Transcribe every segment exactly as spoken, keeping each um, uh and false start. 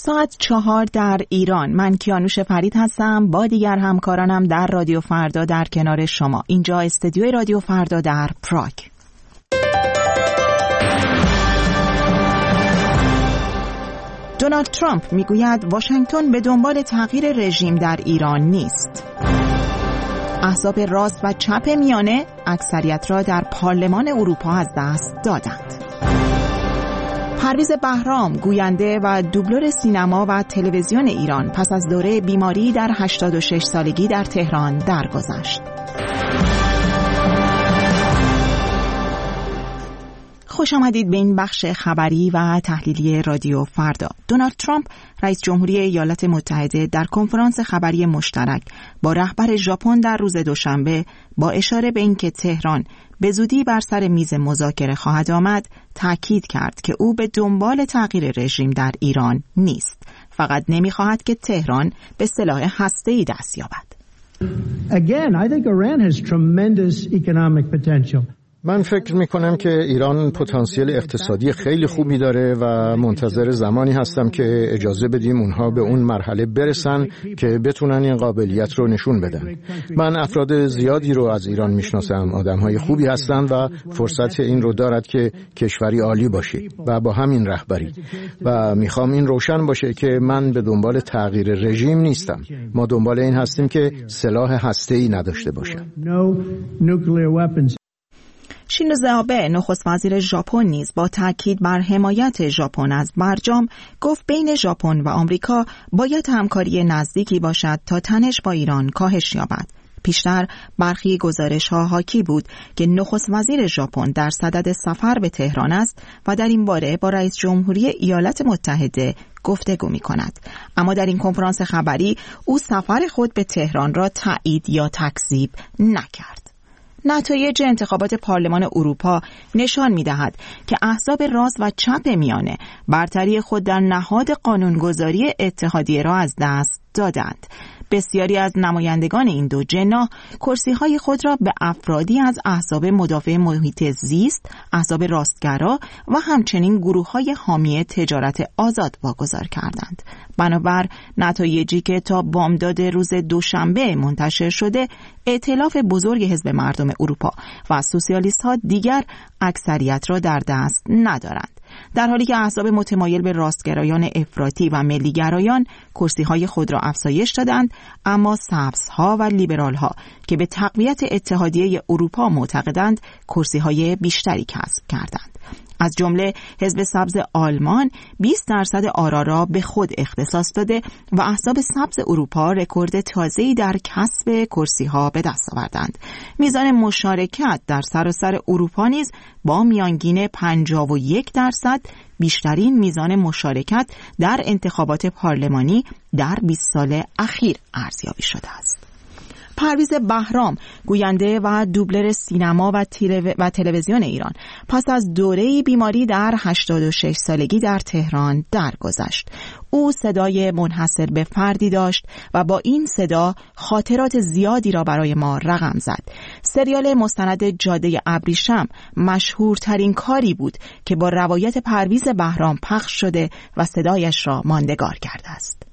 ساعت چهار در ایران. من کیانوش فرید هستم با دیگر همکارانم در رادیو فردا در کنار شما. اینجا استودیوی رادیو فردا در پراگ. دونالد ترامپ میگوید واشنگتن به دنبال تغییر رژیم در ایران نیست. احزاب راست و چپ میانه اکثریت را در پارلمان اروپا از دست دادند. پرویز بهرام گوینده و دوبلور سینما و تلویزیون ایران پس از دوره بیماری در هشتاد و شش سالگی در تهران درگذشت. خوش آمدید به این بخش خبری و تحلیلی رادیو فردا. دونالد ترامپ رئیس جمهوری ایالات متحده در کنفرانس خبری مشترک با رهبر ژاپن در روز دوشنبه با اشاره به اینکه تهران به زودی بر سر میز مذاکره خواهد آمد تاکید کرد که او به دنبال تغییر رژیم در ایران نیست، فقط نمی‌خواهد که تهران به سلاح هسته‌ای دست یابد. Again, I think Iran has tremendous economic potential. من فکر میکنم که ایران پتانسیل اقتصادی خیلی خوبی داره و منتظر زمانی هستم که اجازه بدیم اونها به اون مرحله برسن که بتونن این قابلیت رو نشون بدن. من افراد زیادی رو از ایران میشناسم، آدمهای خوبی هستن و فرصت این رو دارد که کشوری عالی باشه و با همین رهبری و میخوام این روشن باشه که من به دنبال تغییر رژیم نیستم. ما دنبال این هستیم که سلاح هسته‌ای نداشته باشن. شینزو آبه نخست وزیر ژاپن نیز با تاکید بر حمایت ژاپن از برجام گفت بین ژاپن و آمریکا باید همکاری نزدیکی باشد تا تنش با ایران کاهش یابد. پیشتر برخی گزارش‌ها حاکی بود که نخست وزیر ژاپن در صدد سفر به تهران است و در این باره با رئیس جمهوری ایالات متحده گفتگو می‌کند. اما در این کنفرانس خبری او سفر خود به تهران را تایید یا تکذیب نکرد. نتایج انتخابات پارلمان اروپا نشان می‌دهد که احزاب راست و چپ میانه برتری خود در نهاد قانونگذاری اتحادیه را از دست دادند. بسیاری از نمایندگان این دو جناح کرسی‌های خود را به افرادی از احزاب مدافع محیط زیست، احزاب راستگرا و همچنین گروه‌های حامی تجارت آزاد واگذار کردند. بنابر نتایجی که تا بامداد روز دوشنبه منتشر شده، ائتلاف بزرگ حزب مردم اروپا و سوسیالیست‌ها دیگر اکثریت را در دست ندارند، در حالی که احزاب متمایل به راستگرایان افراطی و ملیگرایان کرسی‌های خود را افزایش دادند، اما سبزها و لیبرال‌ها که به تقویت اتحادیه اروپا معتقدند کرسی‌های بیشتری کسب کردند. از جمله حزب سبز آلمان بیست درصد آرا را به خود اختصاص داده و احزاب سبز اروپا رکورد تازه‌ای در کسب کرسی‌ها به دست آوردند. میزان مشارکت در سراسر اروپا نیز با میانگین پنجاه و یک درصد بیشترین میزان مشارکت در انتخابات پارلمانی در بیست سال اخیر ارزیابی شده است. پرویز بهرام گوینده و دوبلر سینما و, تیلو... و تلویزیون ایران پس از دوره بیماری در هشتاد و شش سالگی در تهران درگذشت. او صدای منحصر به فردی داشت و با این صدا خاطرات زیادی را برای ما رقم زد. سریال مستند جاده ابریشم مشهورترین کاری بود که با روایت پرویز بهرام پخش شده و صدایش را ماندگار کرده است.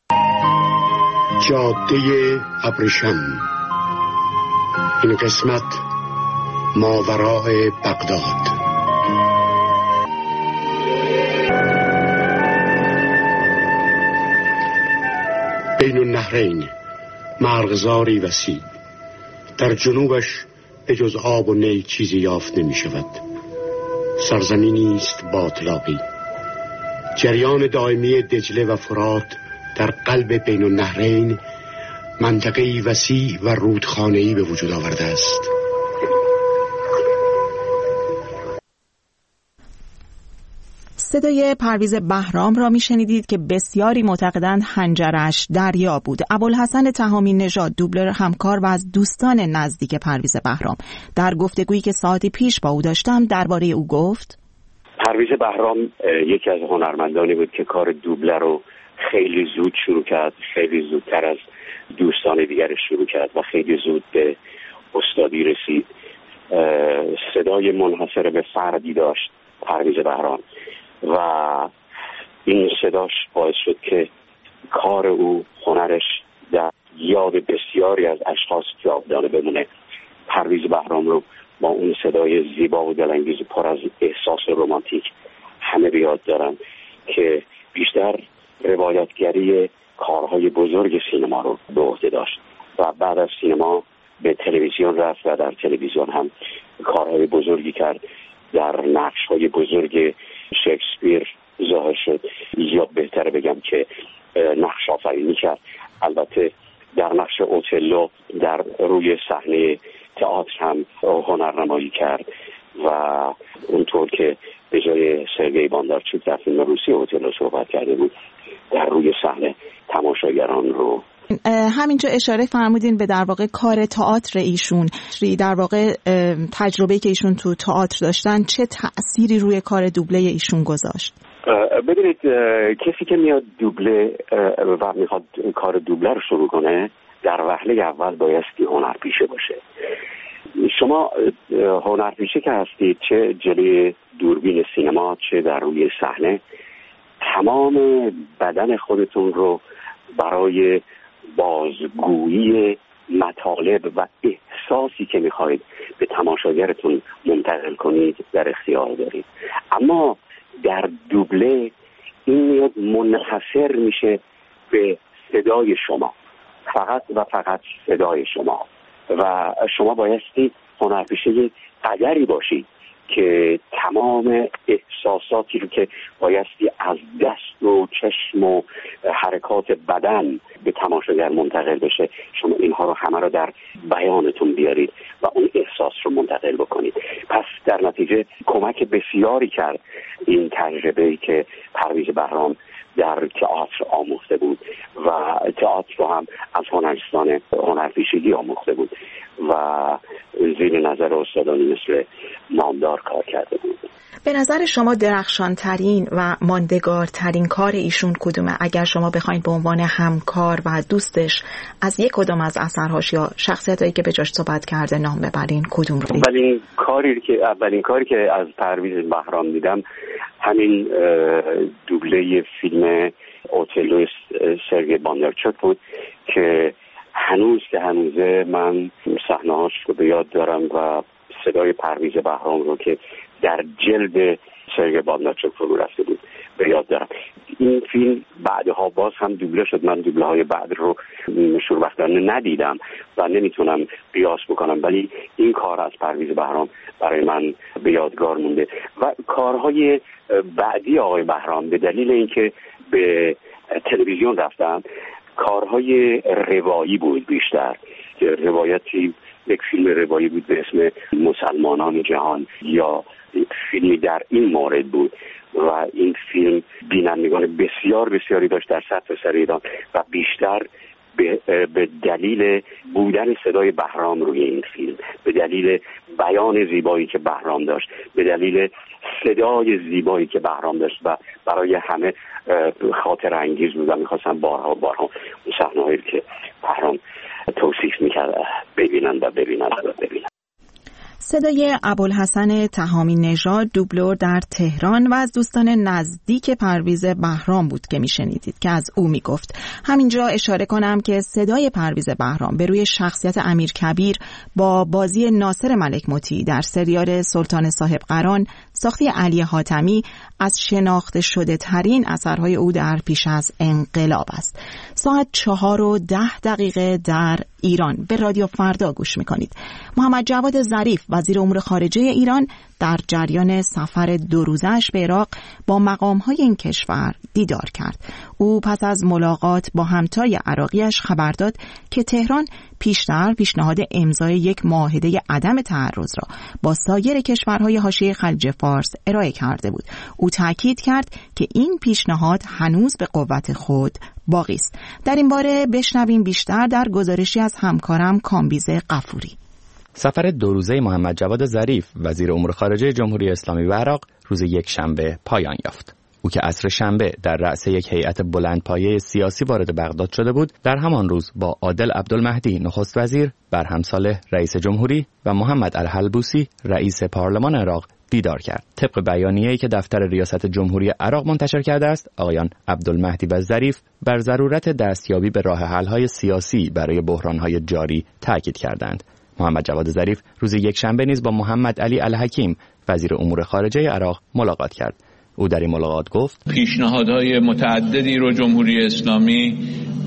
جاده ابریشم، این قسمت ماوراء بغداد. بین النهرین، مرغزاری وسیع، در جنوبش به جز آب و نی چیزی یافت نمی شود. سرزمینی است با اطلاقی. جریان دائمی دجله و فرات در قلب بین النهرین منطقه‌ای وسیع و رودخانه‌ای به وجود آورده است. صدای پرویز بهرام را میشنیدید که بسیاری معتقدند حنجرش دریا بود. ابوالحسن تهامی نژاد، دوبلر همکار و از دوستان نزدیک پرویز بهرام، در گفتگویی که ساعتی پیش با او داشتم درباره او گفت: پرویز بهرام یکی از هنرمندانی بود که کار دوبلر رو خیلی زود شروع کرد، خیلی زودتر از دوستان دیگرش شروع کرد و خیلی زود به استادی رسید. صدای منحصر به فردی داشت پرویز بهرام و این صداش باعث شد که کار او، هنرش در یاد بسیاری از اشخاص جاودانه بمونه. پرویز بهرام رو با اون صدای زیبا و دلانگیز پر از احساس رمانتیک همه به یاد دارن که بیشتر روایتگری کارهای بزرگ سینما رو به عهده داشت و بعد از سینما به تلویزیون رفت و در تلویزیون هم کارهای بزرگی کرد. در نقش‌های بزرگ شکسپیر ظاهر شد، یا بهتره بگم که نقش آفرینی کرد. البته در نقش اوتلو در روی صحنه تئاتر هم هنرنمایی کرد و اونطور که به جای سرگئی باندارچوک در فیلم روسی اوتلو صحبت کرده بود، در روی صحنه تماشاگران رو. همینجا اشاره فرمودین به در واقع کار تئاتر ایشون، در واقع تجربه‌ای که ایشون تو تئاتر داشتن چه تأثیری روی کار دوبله ایشون گذاشت؟ ببینید، کسی که میاد دوبله و میخواد کار دوبله رو شروع کنه، در وهله اول بایستی هنرپیشه باشه. شما هنرپیشه که هستید، چه جلوی دوربین سینما چه در روی صحنه، تمام بدن خودتون رو برای بازگویی مطالب و احساسی که میخواید به تماشاگرتون منتقل کنید در اختیار دارید. اما در دوبله این میاد منحصر میشه به صدای شما، فقط و فقط صدای شما، و شما بایستی هنرپیشه قدری باشید که تمام احساساتی رو که بایستی از دست و چشم و حرکات بدن به تماشاگر منتقل بشه، شما اینها رو همه رو در بیانتون بیارید و اون احساس رو منتقل بکنید. پس در نتیجه کمک بسیاری کرد این تجربه‌ای که پرویز بهرام در تئاتر آموخته بود و تئاتر رو هم از هنرستان هنرپیشگی آموخته بود و زیر نظر استادانی مثل نامدار کار کرده بود. به نظر شما درخشان ترین و ماندگار ترین کار ایشون کدومه؟ اگر شما بخواید به عنوان همکار و دوستش از یک کدام از اثرهاش یا شخصیتایی که به جاش صحبت کرده نام ببرین، کدوم رو؟ اولین کاری که اولین کاری که از پرویز بهرام دیدم همین دوبله فیلم اوتلو سرگئی باندارچوک بود که هنوز که هنوزه من صحنه‌هاش رو به یاد دارم و صدای پرویز بهرام رو که در جلد سرگئی باندارچوک فرو رفته بود به یاد دارم. این فیلم بعدها باز هم دوبله شد. من دوبله های بعد رو شوربختانه ندیدم و نمیتونم قیاس بکنم، ولی این کار از پرویز بهرام برای من به یادگار مونده. و کارهای بعدی آقای بهرام به دلیل اینکه به تلویزیون رفتن، کارهای روایی بود بیشتر. روایتی، یک فیلم روایی بود به اسم مسلمانان جهان، یا فیلمی در این مورد بود و این فیلم بینندگان بسیار بسیاری داشت در سطح سر ایران و بیشتر به, به دلیل بودن صدای بهرام روی این فیلم، به دلیل بیان زیبایی که بهرام داشت، به دلیل صدای زیبایی که بهرام داشت و برای همه خاطر انگیز بود و میخواستم بارها و بارها اون صحنه‌هایی که بهرام توصیف میکرد ببینن و ببینن و ببینن. صدای ابوالحسن تهامی نژاد دوبلور در تهران و از دوستان نزدیک پرویز بهرام بود که میشنیدید که از او میگفت. همینجا اشاره کنم که صدای پرویز بهرام به روی شخصیت امیرکبیر با بازی ناصر ملک مطیع در سریال سلطان صاحب قران ساخته علی حاتمی از شناخته شده ترین اثرهای او در پیش از انقلاب است. ساعت چهار و ده دقیقه در ایران به رادیو فردا گوش میکنید. محمد جواد ظریف وزیر امور خارجه ایران در جریان سفر دو روزه‌اش به عراق با مقام‌های این کشور دیدار کرد. او پس از ملاقات با همتای عراقیش خبر داد که تهران پیشتر پیشنهاد امضای یک معاهده عدم تعرض را با سایر کشورهای حاشیه خلیج فارس ارائه کرده بود. او تاکید کرد که این پیشنهاد هنوز به قوت خود باقی است. در این باره بشنویم بیشتر در گزارشی از همکارم کامبیز غفوری. سفر دو روزه محمد جواد ظریف وزیر امور خارجه جمهوری اسلامی و عراق روز یک شنبه پایان یافت. او که عصر شنبه در رأس یک هیئت بلندپایه سیاسی وارد بغداد شده بود، در همان روز با عادل عبدالمهدی نخست وزیر، برهم صالح رئیس جمهوری و محمد الحلبوسی رئیس پارلمان عراق دیدار کرد. طبق بیانیه‌ای که دفتر ریاست جمهوری عراق منتشر کرده است، آقایان عبدالمهدی و ظریف بر ضرورت دستیابی به راه حل‌های سیاسی برای بحران‌های جاری تاکید کردند. محمد جواد ظریف روز یکشنبه نیز با محمد علی الحکیم وزیر امور خارجه عراق ملاقات کرد. او در این ملاقات گفت پیشنهادهای متعددی رو جمهوری اسلامی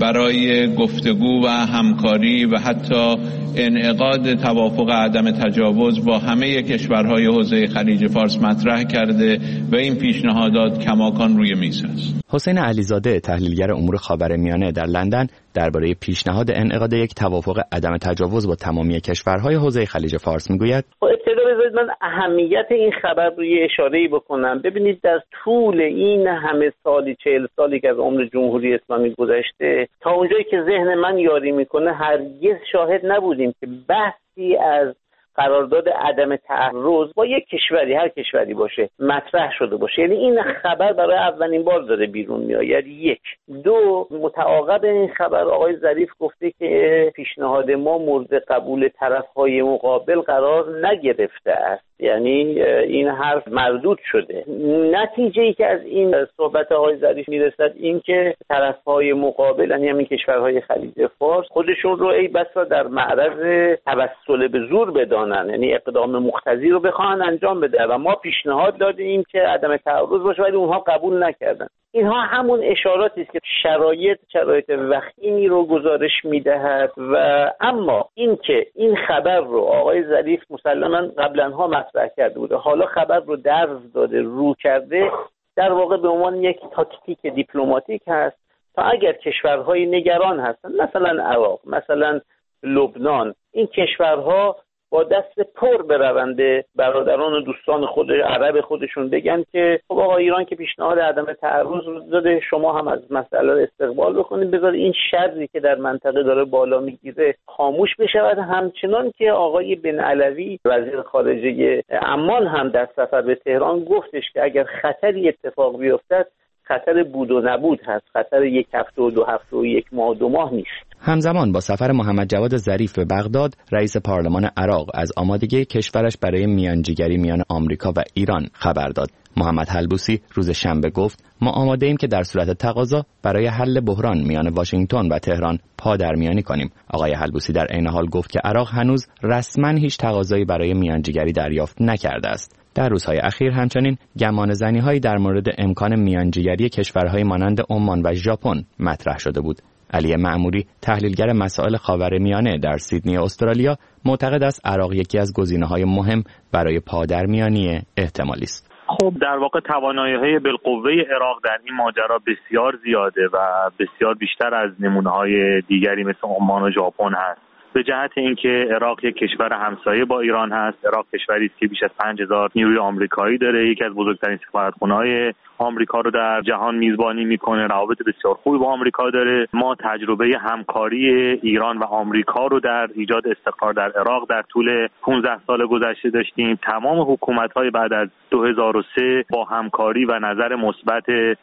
برای گفتگو و همکاری و حتی انعقاد توافق عدم تجاوز با همه کشورهای حوزه خلیج فارس مطرح کرده و این پیشنهادات کماکان روی میز است. حسین علیزاده تحلیلگر امور خاورمیانه در لندن درباره پیشنهاد انعقاد یک توافق عدم تجاوز با تمامی کشورهای حوزه خلیج فارس میگوید ابتدا بذارید من اهمیت این خبر رو یه اشاره‌ای بکنم. ببینید در طول این همه سالی چهل سالی که از عمر جمهوری اسلامی گذشته، تا اونجایی که ذهن من یاری میکنه هرگز شاهد نبودیم که بحثی از قرارداد عدم تعرض با یک کشوری، هر کشوری باشه، مطرح شده باشه. یعنی این خبر برای اولین بار داره بیرون میآید. یک دو متعاقب این خبر آقای ظریف گفته که پیشنهاد ما مورد قبول طرفهای مقابل قرار نگرفته است. یعنی این حرف مردود شده. نتیجه ای که از این صحبت آقای ظریف میرسد این که طرفهای مقابل، یعنی همین کشورهای خلیج فارس، خودشون رو ای بسا در معرض توسل به زور بدانن، یعنی اقدام مقتضی رو بخوان انجام بده و ما پیشنهاد دادیم که عدم تعرض باشه ولی اونها قبول نکردن. اینها همون اشاراتی است که شرایط شرایط وخیمی رو گزارش میدهد. و اما این که این خبر رو آقای ظریف مسلماً قبلنها مطرح کرده بوده، حالا خبر رو درز داده، رو کرده، در واقع به عنوان یک تاکتیک دیپلماتیک هست تا اگر کشورهای نگران هستن، مثلا عراق، مثلا لبنان، این کشورها با دست پر بروند برادران و دوستان خود عرب خودشون بگن که خب آقا ایران که پیشنهاد عدم تعرض رو داده، شما هم از مسئله استقبال بکنید، بذار این شری که در منطقه داره بالا میگیره خاموش بشود. همچنان که آقای بن علوی وزیر خارجه عمان هم در سفر به تهران گفتش که اگر خطری اتفاق بیفتد خطر بود و نبود هست، خطر یک هفته و دو هفته و یک ماه و دو ماه نیست. همزمان با سفر محمد جواد ظریف به بغداد، رئیس پارلمان عراق از آمادگی کشورش برای میانجیگری میان آمریکا و ایران خبر داد. محمد حلبوسی روز شنبه گفت ما آماده ایم که در صورت تقاضا برای حل بحران میان واشنگتن و تهران پادرمیانی کنیم. آقای حلبوسی در عین حال گفت که عراق هنوز رسما هیچ تقاضایی برای میانجیگری دریافت نکرده است. در روزهای اخیر همچنین گمانه‌زنی‌هایی در مورد امکان میانجیگری کشورهای مانند عمان و ژاپن مطرح شده بود. علی معموری تحلیلگر مسائل خاورمیانه در سیدنی استرالیا معتقد است عراق یکی از گزینه‌های مهم برای پادرمیانی احتمالی است. خب در واقع توانایی‌های بالقوه عراق در این ماجرا بسیار زیاده و بسیار بیشتر از نمونه‌های دیگری مثل عمان و ژاپن هست. به جهت اینکه عراق یک کشور همسایه با ایران هست، عراق کشوری است که بیش از پنج هزار نیروی آمریکایی داره، یکی از بزرگترین سفارتخانه‌های آمریکا رو در جهان میزبانی میکنه، روابط بسیار خوبی با آمریکا داره. ما تجربه همکاری ایران و آمریکا رو در ایجاد استقرار در عراق در طول پانزده سال گذشته داشتیم. تمام حکومت‌های بعد از دو هزار و سه با همکاری و نظر مثبت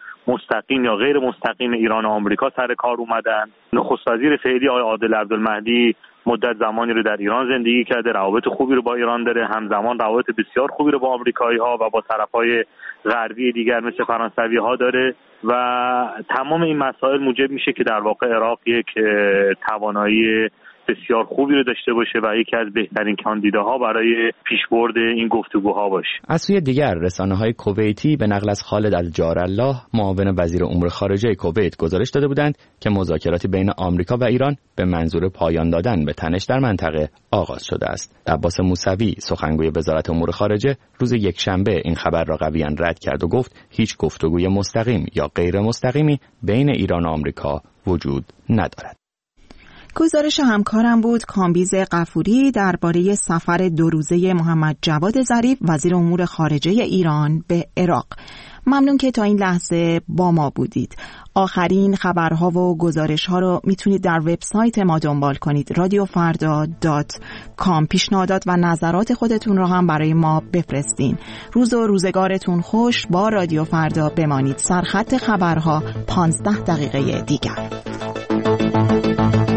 مستقیم یا غیر مستقیم ایران و آمریکا سر کار اومدن. نخست وزیر فعلی آقای عادل عبدالمهدی مدت زمانی رو در ایران زندگی کرده، روابط خوبی رو با ایران داره، همزمان روابط بسیار خوبی رو با آمریکایی‌ها و با طرف‌های غربی دیگر مثل فرانسوی‌ها داره و تمام این مسائل موجب میشه که در واقع عراق یک توانایی بسیار خوبی رو داشته باشه و یکی از بهترین کاندیداها برای پیشبرد این گفتگوها باشه. از سوی دیگر رسانه‌های کویتی به نقل از خالد الجارالله معاون وزیر امور خارجه کویت گزارش داده بودند که مذاکراتی بین آمریکا و ایران به منظور پایان دادن به تنش در منطقه آغاز شده است. عباس موسوی سخنگوی وزارت امور خارجه روز یکشنبه این خبر را قویاً رد کرد و گفت هیچ گفتگوی مستقیم یا غیر مستقیمی بین ایران و آمریکا وجود ندارد. گزارش همکارم بود کامبیز غفوری درباره سفر دو روزه محمد جواد ظریف وزیر امور خارجه ایران به عراق. ممنون که تا این لحظه با ما بودید. آخرین خبرها و گزارش‌ها رو میتونید در وبسایت ما دنبال کنید رادیو فردا دات کام. پیشنهادات و نظرات خودتون رو هم برای ما بفرستین. روز و روزگارتون خوش. با رادیو فردا بمانید. سرخط خبرها پانزده دقیقه دیگر.